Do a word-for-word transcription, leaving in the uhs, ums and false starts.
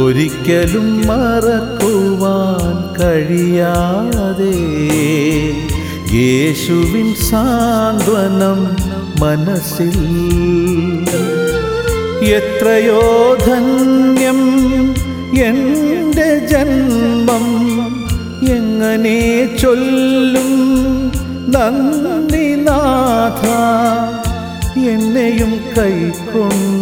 ഒരിക്കലും മറക്കുവാൻ കഴിയാതെ യേശുവിൻ സാന്ത്വനം മനസ്സിൽ. എത്രയോ ധന്യം എൻ്റെ ജന്മം, എങ്ങനെ ചൊല്ലും നന്ദി നാഥ, എന്നെയും കൈക്കൊണ്ട്